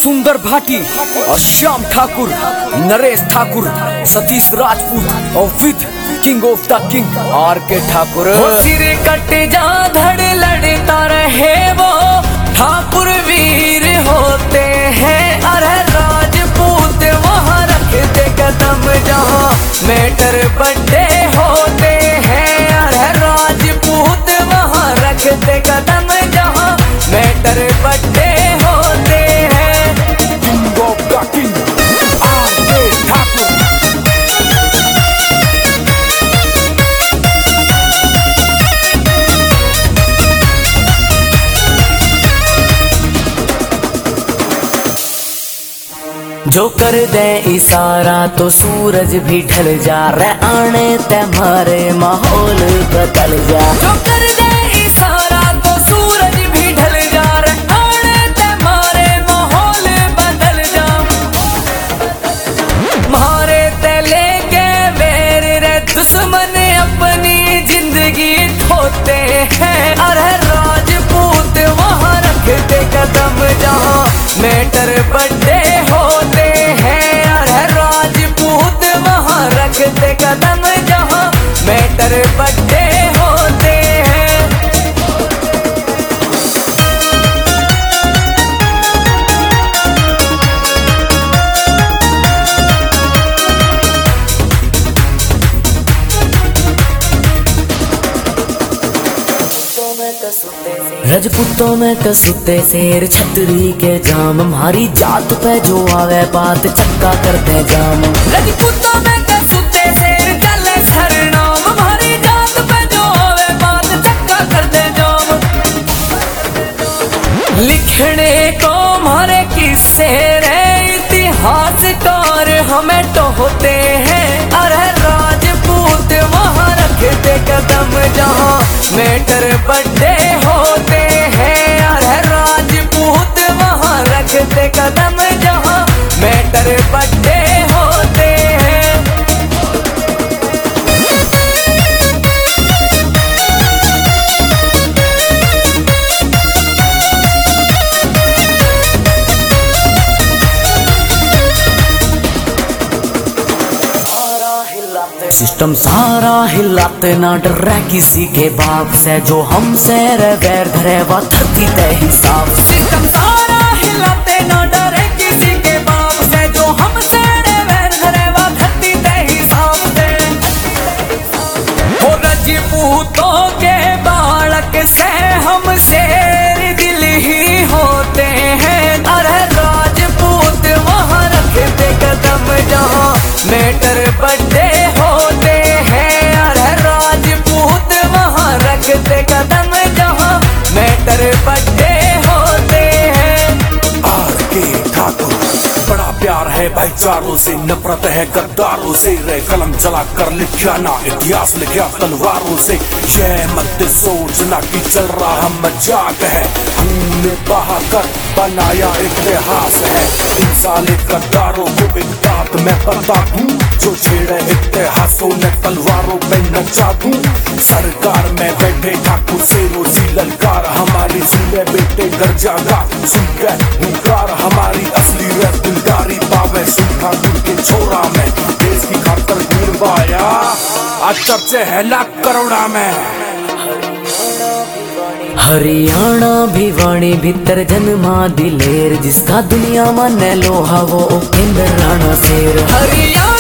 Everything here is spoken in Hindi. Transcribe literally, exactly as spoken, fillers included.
सुंदर भाटी और श्याम ठाकुर, नरेश ठाकुर, सतीश राजपूत और with king of the king R K Thakur. सिर कट जा धड़ लड़ता रहे वो ठाकुर वीर होते हैं। अरे राजपूत वहाँ रखते कदम जहाँ मेटर बड़े होते हैं। अरे राजपूत वहाँ रखते कदम जहाँ मेटर बड़े होते हैं। King of the king R K Thakur. जो कर दे इशारा तो सूरज भी ढल जा रे आने ते मारे माहौल बदल जा। जो कर दे इशारा तो सूरज भी ढल जा रे आने ते मारे माहौल बदल जा। मारे ते लेके वेर रे दुश्मन अपनी जिंदगी धोते हैं। अरे राजपूत वहाँ रखते कदम जहाँ मेटर बड़े होते हैं। अरे राजपूत वहाँ रखते कदम जहाँ मेटर बड़े होते हैं। रजपूतों में कसुते शेर छतरी के जाम हमारी जात पे जो आवे बात चक्का करते जाम। रजपूतों में कसुते शेर चले सरनाम हमारी जात पे जो आवे बात चक्का करते जाम। लिखने को हमारे किस्से रे इतिहासकार हमें टोहते हैं। अरे राजपूत वहाँ रखते कदम जहाँ मेटर बड़े होते हैं। अरे राजपूत वहाँ रखते कदम जहाँ मेटर बड़े होते हैं। सिस्टम सारा हिलाते ना डरे किसी के बाप से जो हमसे रे वैर धरे वा धरती ते हिसाब। सिस्टम सारा हिलाते ना डरे किसी के बाप से जो हमसे रे वैर धरे वा धरती ते हिसाब से। हो रजपूतों के बालक से हम शेर दिल ही होते हैं। अरे राजपूत वहाँ रखते कदम जहाँ मेटर बड़े होते हैं। अरे राजपूत वहाँ रखते कदम जहाँ मेटर बड़े होते हैं। Are K Thakur. बड़ा प्यार है भाईचारों से, नफरत है गद्दारों से। रे कलम चला कर लिखा ना इतिहास लिखा तलवारों से। यह मत सोचना कि चल रहा मजाक है, हमने बहाकर बनाया इतिहास है। इन साले गद्दारों को एक बात मैं बता दूं, जो छेड़े इतिहासों ने तलवारों पे नचा दूं। सरकार में बैठे ठाकुर से रोजी ललकार हमारी जिले बेटे घर जागा सुन के हुंकार हमारी असली रह दिलदारी पावे सुन ठाकुर के छोरा में। देश की खातर गिरवाया आज चर्चे है लाख करोड़ा में। हरियाणा भिवानी भीतर जन्मा दिलेर जिसका दुनिया माने लोहा वो इंद्र राणा शेर। हरियाणा